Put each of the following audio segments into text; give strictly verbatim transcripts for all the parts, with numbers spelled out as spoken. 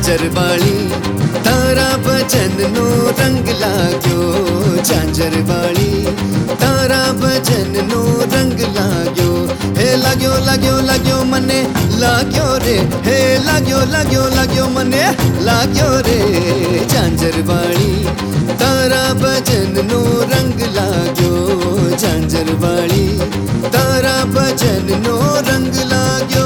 ઝાંઝરવાળી તારા ભજનનો રંગ લાગ્યો ઝાંઝરવાળી તારા ભજનનો રંગ લાગ્યો હે લાગ્યો લાગ્યો લાગ્યો મને લાગ્યો રે હે લાગ્યો લાગ્યો લાગ્યો મને લાગ્યો રે ઝાંઝરવાળી તારા ભજનનો રંગ લાગ્યો ઝાંઝરવાળી તારા ભજનનો રંગ લાગ્યો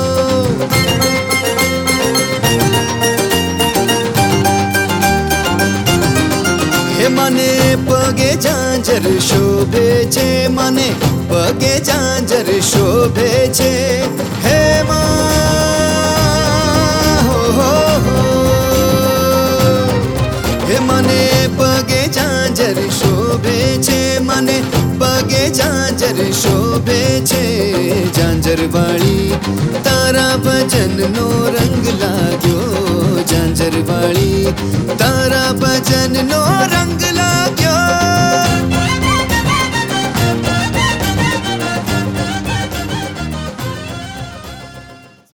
મને પગે ઝાંઝર શોભે છે મને પગે ઝાંઝર શોભે છે હે માં હો હો હો હે મને પગે ઝાંઝર શોભે છે મને પગે ઝાંઝર શોભે છે ઝાંઝરવાળી તારા ભજનનો રંગ લાગ્યો ઝાંઝરવાળી તારા ભજનનો રંગ